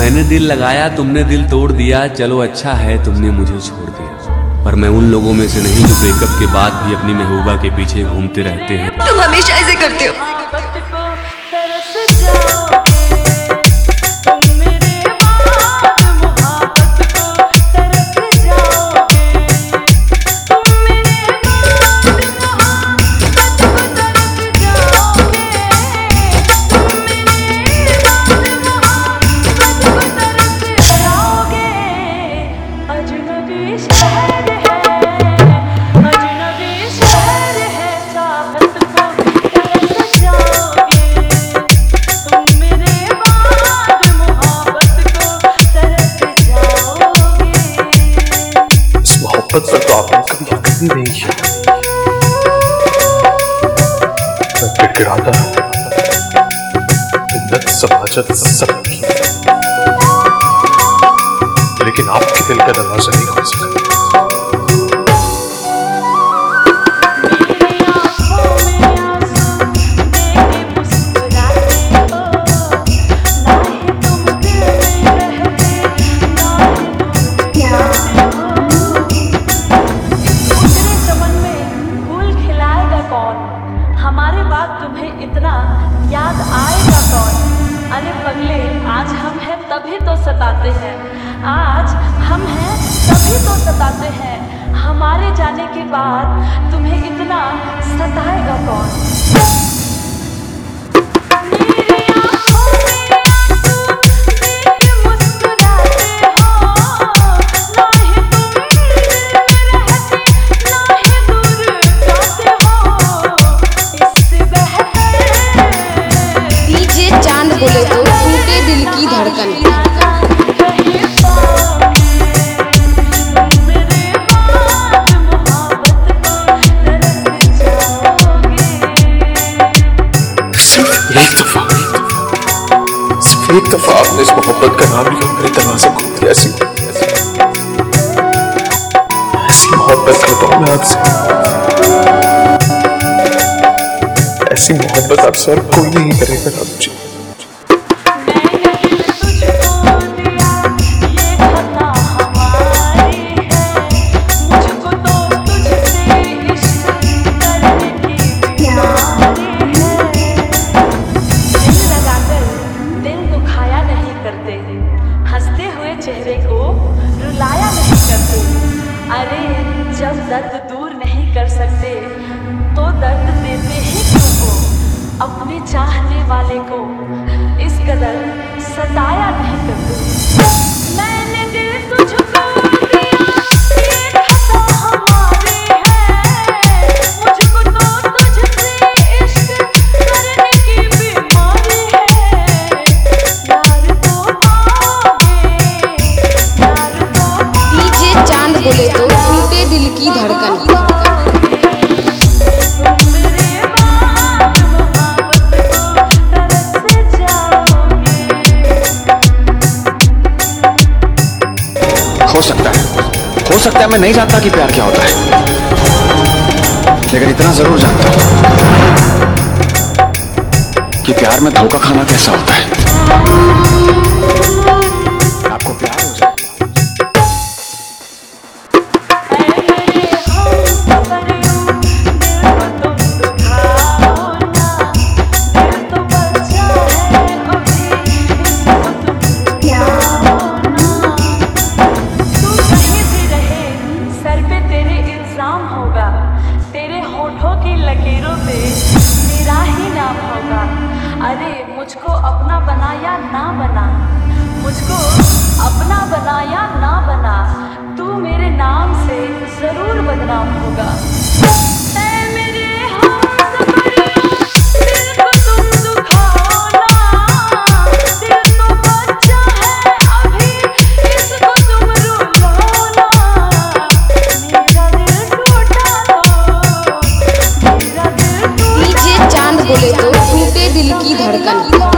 मैंने दिल लगाया, तुमने दिल तोड़ दिया। चलो अच्छा है तुमने मुझे छोड़ दिया, पर मैं उन लोगों में से नहीं जो ब्रेकअप के बाद भी अपनी महबूबा के पीछे घूमते रहते हैं। तुम हमेशा ऐसे करते हो। पर तो आपने कभी यकीन नहीं किया। मैं गिड़गिड़ाता इज्जत समाजत सबकी, लेकिन आपके दिल का दरवाजा नहीं खोल सका। हमारे बाद तुम्हें इतना याद आएगा कौन? अरे पगले, आज हम हैं तभी तो सताते हैं, आज हम हैं तभी तो सताते हैं। हमारे जाने के बाद तुम्हें इतना सताएगा कौन? बोले तो टूटे दिल की धड़कन। सिर्फ एक दफा आपने इस मोहब्बत का नाम लिया, मेरे दरवाजा खोल दिया। ऐसी मोहब्बत करता हूं मैं आपसे, ऐसी मोहब्बत आपसे और कोई नहीं करेगा आप जी। हंसते हुए चेहरे को रुलाया नहीं करते। अरे जब दर्द दूर नहीं कर सकते तो दर्द देते ही क्यों हो? अपने चाहने वाले को इस कदर सताया नहीं करते। मैंने दिल तुझको दिया, ये खता हमारी है, मुझको तो तुझसे इश्क करने की बीमारी है। यार तो बोले तो टूटे दिल की धड़कन। हो सकता है मैं नहीं जानता कि प्यार क्या होता है, लेकिन इतना जरूर जानता हूं कि प्यार में धोखा खाना कैसा होता है। आपको प्यार हो जाए होगा, तेरे होठों की लकीरों पे मेरा ही नाम होगा। अरे मुझको अपना बना या ना बना, मुझको अपना बना या ना बना, तू मेरे नाम से जरूर बदनाम होगा। बोले तो टूटे दिल की धड़कन।